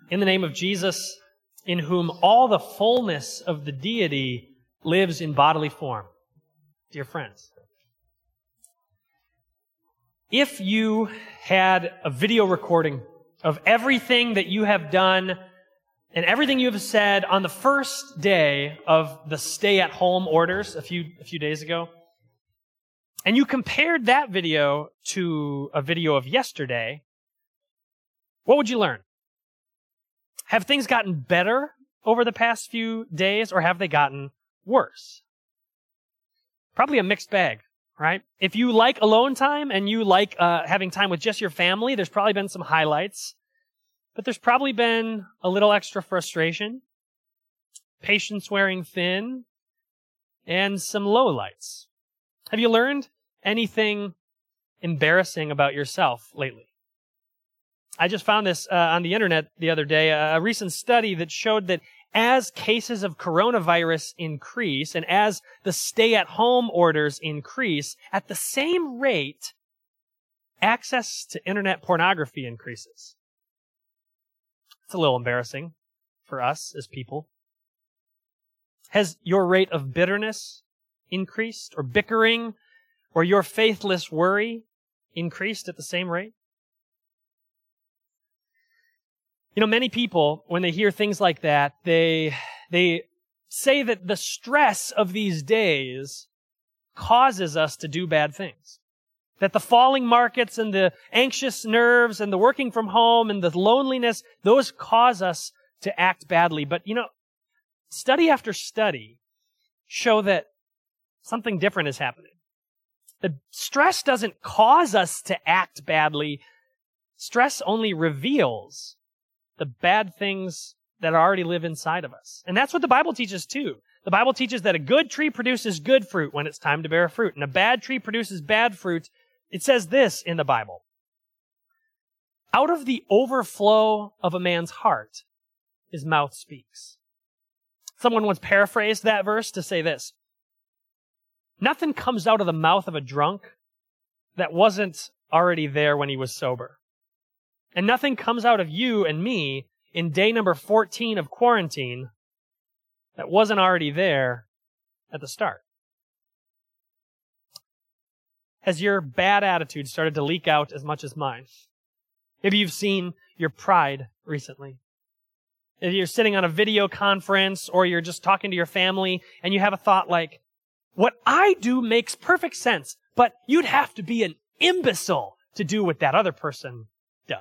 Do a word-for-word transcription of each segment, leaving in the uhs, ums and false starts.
In the name of Jesus, in whom all the fullness of the deity lives in bodily form. Dear friends, if you had a video recording of everything that you have done and everything you have said on the first day of the stay-at-home orders a few, a few days ago, and you compared that video to a video of yesterday, what would you learn? Have things gotten better over the past few days, or have they gotten worse? Probably a mixed bag, right? If you like alone time and you like uh, having time with just your family, there's probably been some highlights, but there's probably been a little extra frustration, patience wearing thin, and some lowlights. Have you learned anything embarrassing about yourself lately? I just found this uh, on the internet the other day, a recent study that showed that as cases of coronavirus increase and as the stay-at-home orders increase, at the same rate, access to internet pornography increases. It's a little embarrassing for us as people. Has your rate of bitterness increased, or bickering, or your faithless worry increased at the same rate? You know, many people, when they hear things like that, they they say that the stress of these days causes us to do bad things. That the falling markets and the anxious nerves and the working from home and the loneliness, those cause us to act badly. But, you know, study after study show that something different is happening. The stress doesn't cause us to act badly. Stress only reveals the bad things that already live inside of us. And that's what the Bible teaches too. The Bible teaches that a good tree produces good fruit when it's time to bear fruit, and a bad tree produces bad fruit. It says this in the Bible: out of the overflow of a man's heart, his mouth speaks. Someone once paraphrased that verse to say this: nothing comes out of the mouth of a drunk that wasn't already there when he was sober. And nothing comes out of you and me in day number fourteen of quarantine that wasn't already there at the start. Has your bad attitude started to leak out as much as mine? Maybe you've seen your pride recently. If you're sitting on a video conference or you're just talking to your family and you have a thought like, what I do makes perfect sense, but you'd have to be an imbecile to do what that other person does.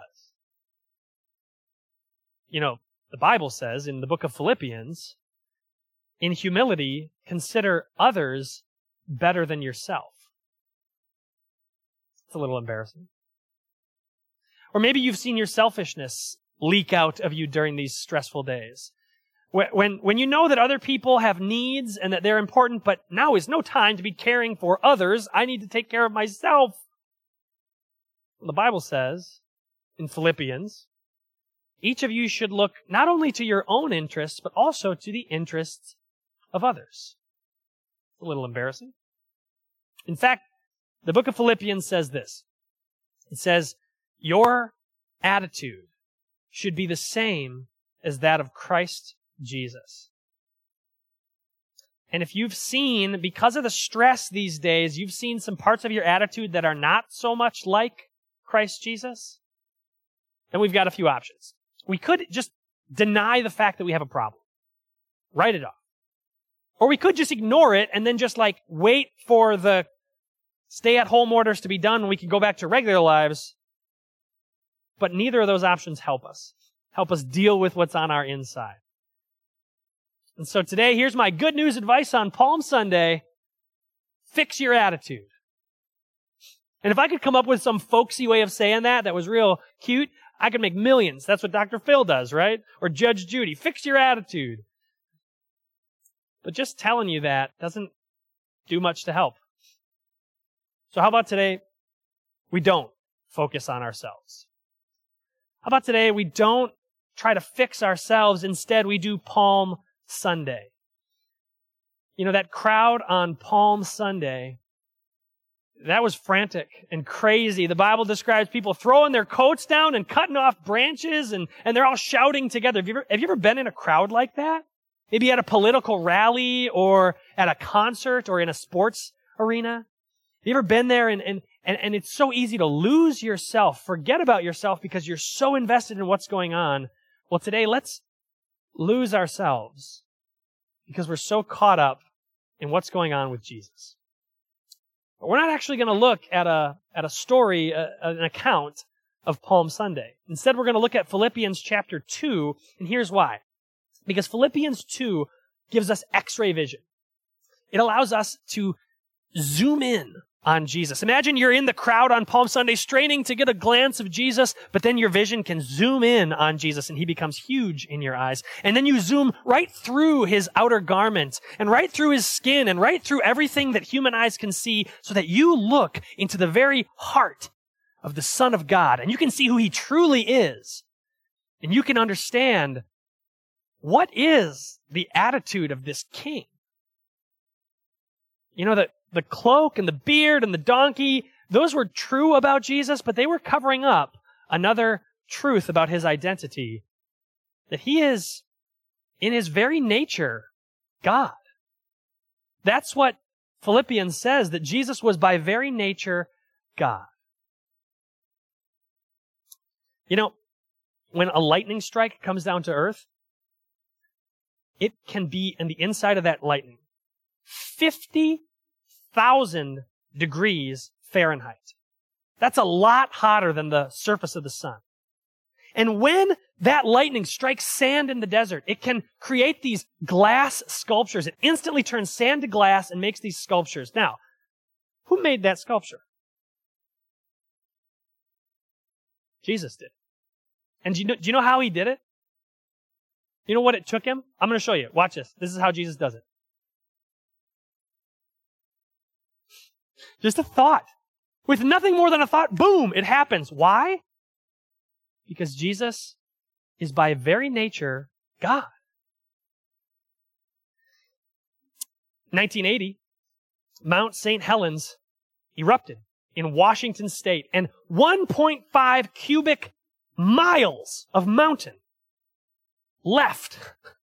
You know, the Bible says in the book of Philippians, in humility, consider others better than yourself. It's a little embarrassing. Or maybe you've seen your selfishness leak out of you during these stressful days. When, when you know that other people have needs and that they're important, but now is no time to be caring for others. I need to take care of myself. The Bible says in Philippians, each of you should look not only to your own interests, but also to the interests of others. It's a little embarrassing. In fact, the book of Philippians says this. It says, your attitude should be the same as that of Christ Jesus. And if you've seen, because of the stress these days, you've seen some parts of your attitude that are not so much like Christ Jesus, then we've got a few options. We could just deny the fact that we have a problem. Write it off. Or we could just ignore it and then just like wait for the stay-at-home orders to be done and we can go back to regular lives. But neither of those options help us. Help us deal with what's on our inside. And so today, here's my good news advice on Palm Sunday. Fix your attitude. And if I could come up with some folksy way of saying that that was real cute, I could make millions. That's what Doctor Phil does, right? Or Judge Judy. Fix your attitude. But just telling you that doesn't do much to help. So how about today, we don't focus on ourselves? How about today, we don't try to fix ourselves. Instead, we do Palm Sunday. You know, that crowd on Palm Sunday, That was frantic and crazy. The Bible describes people throwing their coats down and cutting off branches, and, and they're all shouting together. Have you ever, have you ever been in a crowd like that? Maybe at a political rally or at a concert or in a sports arena? Have you ever been there and, and, and, and it's so easy to lose yourself, forget about yourself because you're so invested in what's going on? Well, today let's lose ourselves because we're so caught up in what's going on with Jesus. But we're not actually going to look at a at a story, a, an account of Palm Sunday. Instead, we're going to look at Philippians chapter two, and here's why. Because Philippians two gives us X-ray vision. It allows us to zoom in on Jesus. Imagine you're in the crowd on Palm Sunday straining to get a glance of Jesus, but then your vision can zoom in on Jesus and he becomes huge in your eyes. And then you zoom right through his outer garment and right through his skin and right through everything that human eyes can see so that you look into the very heart of the Son of God and you can see who he truly is. And you can understand what is the attitude of this king. You know, that the cloak and the beard and the donkey, those were true about Jesus, but they were covering up another truth about his identity, that he is, in his very nature, God. That's what Philippians says, that Jesus was by very nature God. You know, when a lightning strike comes down to earth, it can be in the inside of that lightning fifty thousand degrees Fahrenheit. That's a lot hotter than the surface of the sun. And when that lightning strikes sand in the desert, it can create these glass sculptures. It instantly turns sand to glass and makes these sculptures. Now, who made that sculpture? Jesus did. And do you know, do you know how he did it? You know what it took him? I'm going to show you. Watch this. This is how Jesus does it. Just a thought. With nothing more than a thought, boom, it happens. Why? Because Jesus is by very nature God. nineteen eighty, Mount Saint Helens erupted in Washington State, and one point five cubic miles of mountain left.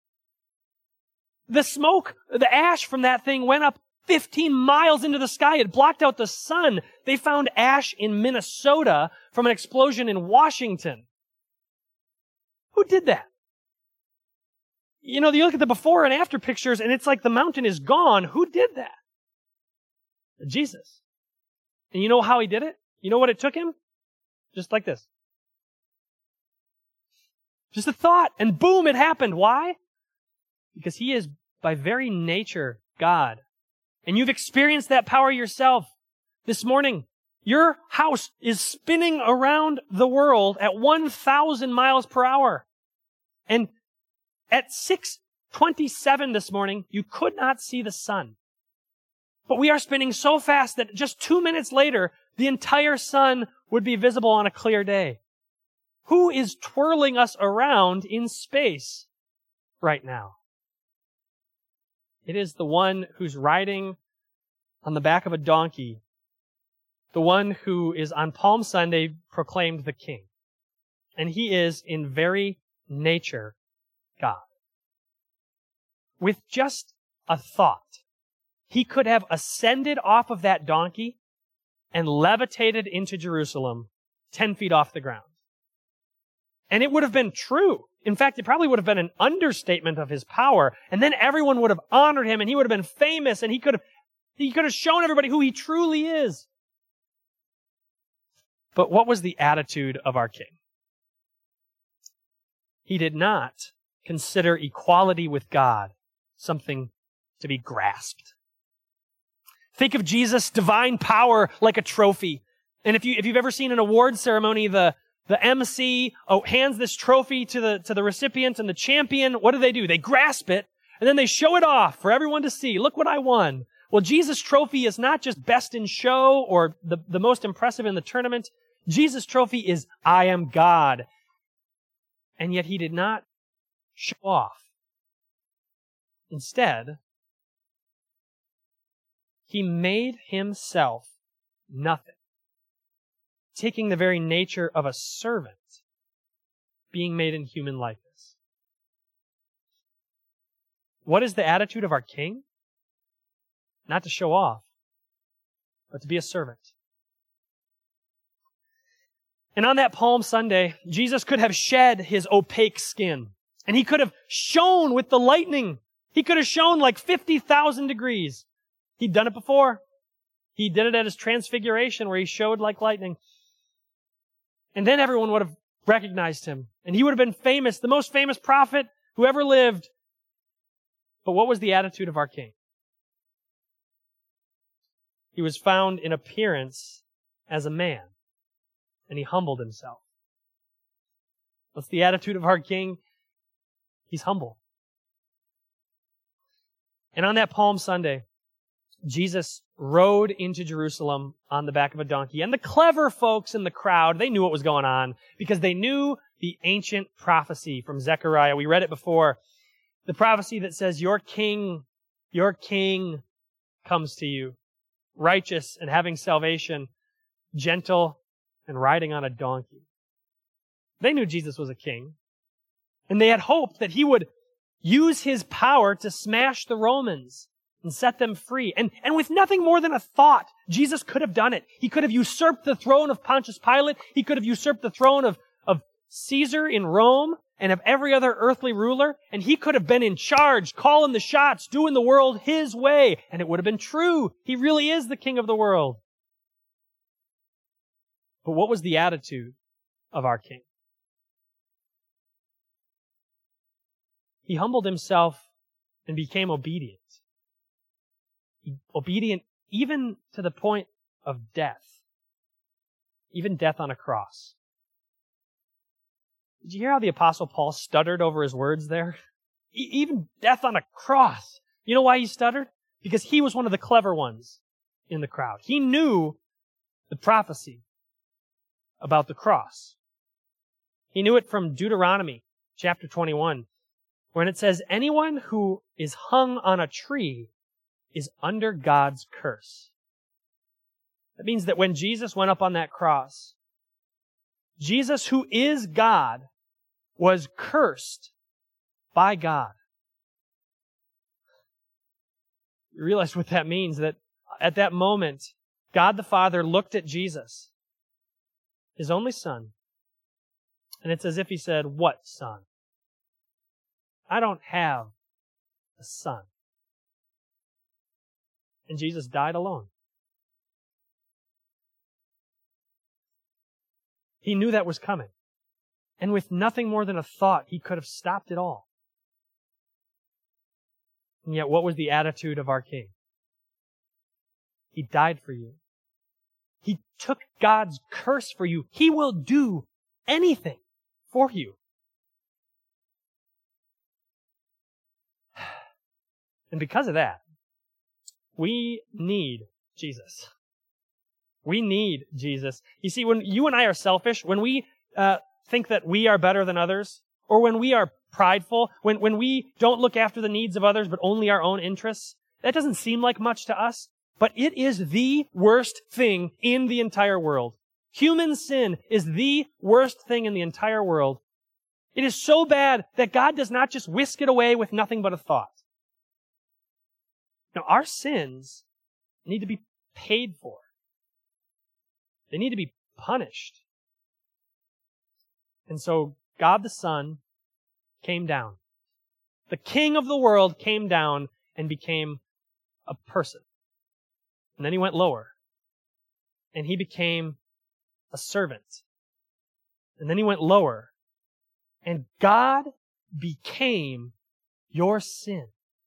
The smoke, the ash from that thing went up fifteen miles into the sky. It blocked out the sun. They found ash in Minnesota from an explosion in Washington. Who did that? You know, you look at the before and after pictures and it's like the mountain is gone. Who did that? Jesus. And you know how he did it? You know what it took him? Just like this. Just a thought, and boom, it happened. Why? Because he is by very nature God. And you've experienced that power yourself. This morning, your house is spinning around the world at one thousand miles per hour. And at six twenty-seven this morning, you could not see the sun. But we are spinning so fast that just two minutes later, the entire sun would be visible on a clear day. Who is twirling us around in space right now? It is the one who's riding on the back of a donkey, the one who is on Palm Sunday proclaimed the King. And he is in very nature God. With just a thought, he could have ascended off of that donkey and levitated into Jerusalem ten feet off the ground. And it would have been true. In fact, it probably would have been an understatement of his power. And then everyone would have honored him and he would have been famous and he could have, he could have shown everybody who he truly is. But what was the attitude of our King? He did not consider equality with God something to be grasped. Think of Jesus' divine power like a trophy. And if you, if you've ever seen an award ceremony, the The M C oh, hands this trophy to the, to the recipient and the champion. What do they do? They grasp it and then they show it off for everyone to see. Look what I won. Well, Jesus' trophy is not just best in show or the, the most impressive in the tournament. Jesus' trophy is I am God. And yet he did not show off. Instead, he made himself nothing. Taking the very nature of a servant, being made in human likeness. What is the attitude of our King? Not to show off, but to be a servant. And on that Palm Sunday, Jesus could have shed his opaque skin, and he could have shone with the lightning. He could have shone like fifty thousand degrees. He'd done it before. He did it at his transfiguration where he showed like lightning. And then everyone would have recognized him. And he would have been famous, the most famous prophet who ever lived. But what was the attitude of our King? He was found in appearance as a man, and he humbled himself. What's the attitude of our King? He's humble. And on that Palm Sunday, Jesus rode into Jerusalem on the back of a donkey. And the clever folks in the crowd, they knew what was going on because they knew the ancient prophecy from Zechariah. We read it before. The prophecy that says, your king, your king comes to you, righteous and having salvation, gentle and riding on a donkey. They knew Jesus was a king. And they had hoped that he would use his power to smash the Romans and set them free. And, and with nothing more than a thought, Jesus could have done it. He could have usurped the throne of Pontius Pilate. He could have usurped the throne of, of Caesar in Rome and of every other earthly ruler. And he could have been in charge, calling the shots, doing the world his way. And it would have been true. He really is the king of the world. But what was the attitude of our King? He humbled himself and became obedient. Obedient even to the point of death. Even death on a cross. Did you hear how the Apostle Paul stuttered over his words there? E- even death on a cross. You know why he stuttered? Because he was one of the clever ones in the crowd. He knew the prophecy about the cross. He knew it from Deuteronomy chapter twenty-one, when it says, anyone who is hung on a tree is under God's curse. That means that when Jesus went up on that cross, Jesus, who is God, was cursed by God. You realize what that means? That at that moment, God the Father looked at Jesus, his only son, and it's as if he said, what son? I don't have a son. And Jesus died alone. He knew that was coming. And with nothing more than a thought, he could have stopped it all. And yet, what was the attitude of our King? He died for you. He took God's curse for you. He will do anything for you. And because of that, we need Jesus. We need Jesus. You see, when you and I are selfish, when we uh, think that we are better than others, or when we are prideful, when, when we don't look after the needs of others but only our own interests, that doesn't seem like much to us, but it is the worst thing in the entire world. Human sin is the worst thing in the entire world. It is so bad that God does not just whisk it away with nothing but a thought. Now, our sins need to be paid for. They need to be punished. And so God the Son came down. The King of the world came down and became a person. And then he went lower. And he became a servant. And then he went lower. And God became your sin.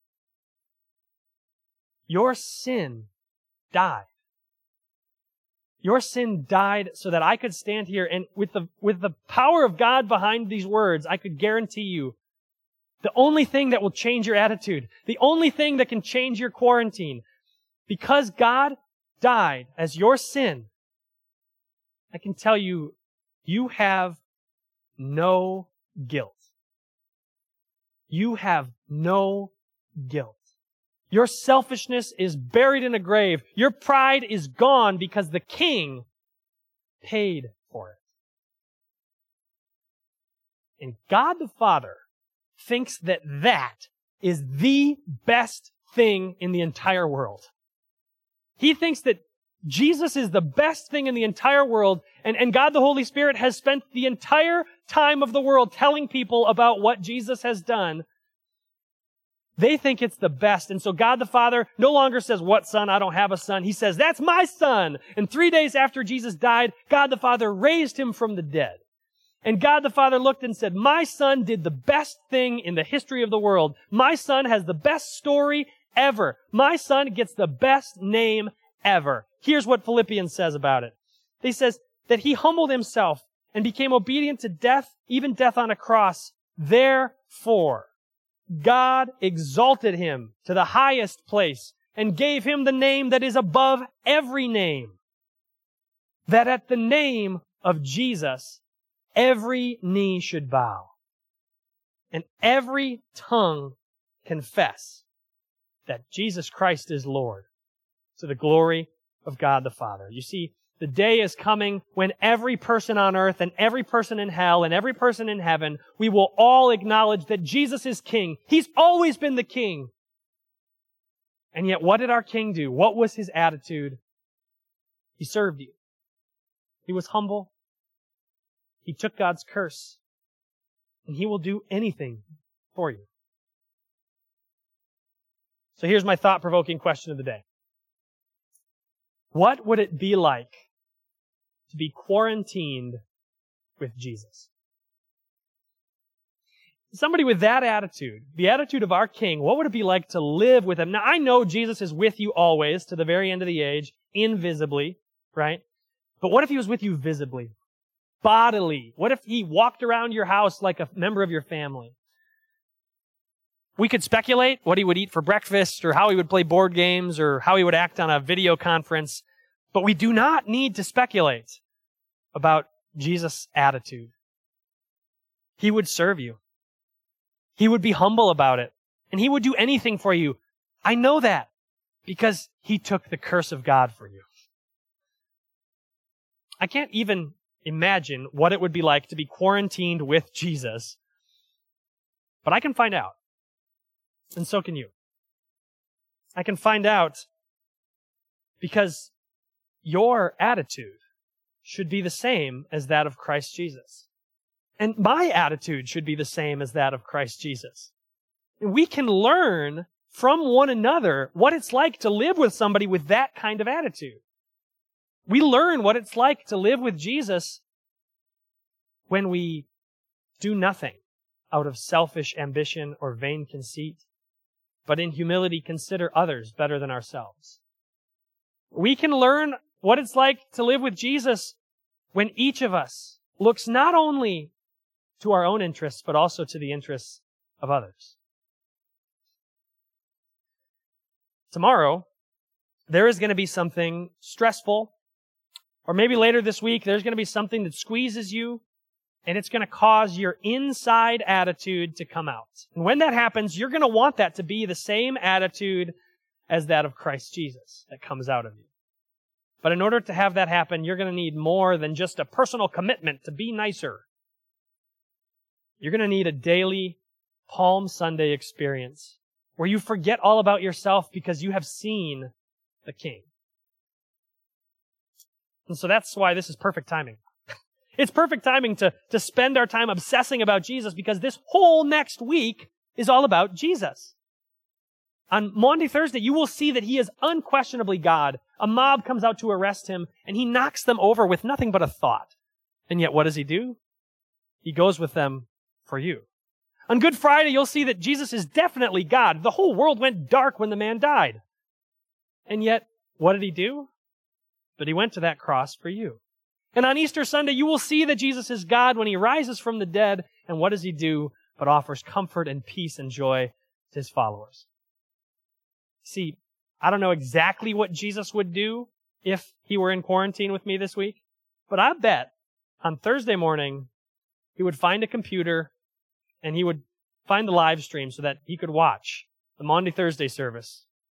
Your sin died. Your sin died so that I could stand here and with the, with the power of God behind these words, I could guarantee you the only thing that will change your attitude, the only thing that can change your quarantine, because God died as your sin, I can tell you, you have no guilt. You have no guilt. Your selfishness is buried in a grave. Your pride is gone because the King paid for it. And God the Father thinks that that is the best thing in the entire world. He thinks that Jesus is the best thing in the entire world, and, and God the Holy Spirit has spent the entire time of the world telling people about what Jesus has done. They think it's the best, and so God the Father no longer says, "What son? I don't have a son." He says, "That's my son." And three days after Jesus died, God the Father raised him from the dead. And God the Father looked and said, "My son did the best thing in the history of the world. My son has the best story ever. My son gets the best name ever." Here's what Philippians says about it. He says that he humbled himself and became obedient to death, even death on a cross. Therefore, God exalted him to the highest place and gave him the name that is above every name, that at the name of Jesus, every knee should bow and every tongue confess that Jesus Christ is Lord, to the glory of God the Father. You see, the day is coming when every person on earth and every person in hell and every person in heaven, we will all acknowledge that Jesus is King. He's always been the King. And yet, what did our King do? What was his attitude? He served you. He was humble. He took God's curse. And he will do anything for you. So here's my thought-provoking question of the day. What would it be like to be quarantined with Jesus? Somebody with that attitude, the attitude of our King, what would it be like to live with him? Now, I know Jesus is with you always to the very end of the age, invisibly, right? But what if he was with you visibly, bodily? What if he walked around your house like a member of your family? We could speculate what he would eat for breakfast or how he would play board games or how he would act on a video conference, but we do not need to speculate about Jesus' attitude. He would serve you. He would be humble about it, and he would do anything for you. I know that because he took the curse of God for you. I can't even imagine what it would be like to be quarantined with Jesus, but I can find out. And so can you. I can find out because your attitude should be the same as that of Christ Jesus. And my attitude should be the same as that of Christ Jesus. And we can learn from one another what it's like to live with somebody with that kind of attitude. We learn what it's like to live with Jesus when we do nothing out of selfish ambition or vain conceit, but in humility consider others better than ourselves. We can learn what it's like to live with Jesus when each of us looks not only to our own interests, but also to the interests of others. Tomorrow, there is going to be something stressful, or maybe later this week, there's going to be something that squeezes you, and it's going to cause your inside attitude to come out. And when that happens, you're going to want that to be the same attitude as that of Christ Jesus that comes out of you. But in order to have that happen, you're going to need more than just a personal commitment to be nicer. You're going to need a daily Palm Sunday experience where you forget all about yourself because you have seen the King. And so that's why this is perfect timing. It's perfect timing to, to spend our time obsessing about Jesus because this whole next week is all about Jesus. On Maundy Thursday, you will see that he is unquestionably God. A mob comes out to arrest him, and he knocks them over with nothing but a thought. And yet, what does he do? He goes with them for you. On Good Friday, you'll see that Jesus is definitely God. The whole world went dark when the man died. And yet, what did he do? But he went to that cross for you. And on Easter Sunday, you will see that Jesus is God when he rises from the dead. And what does he do but offers comfort and peace and joy to his followers? See, I don't know exactly what Jesus would do if he were in quarantine with me this week, but I bet on Thursday morning, he would find a computer and he would find the live stream so that he could watch the Maundy Thursday service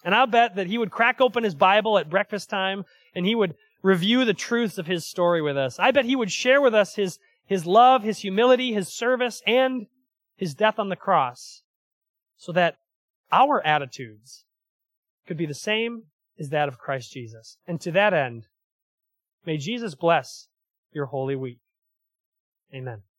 And I'll bet that he would crack open his Bible at breakfast time and he would review the truths of his story with us. I bet he would share with us his, his love, his humility, his service, and his death on the cross so that our attitudes could be the same as that of Christ Jesus. And to that end, may Jesus bless your Holy Week. Amen.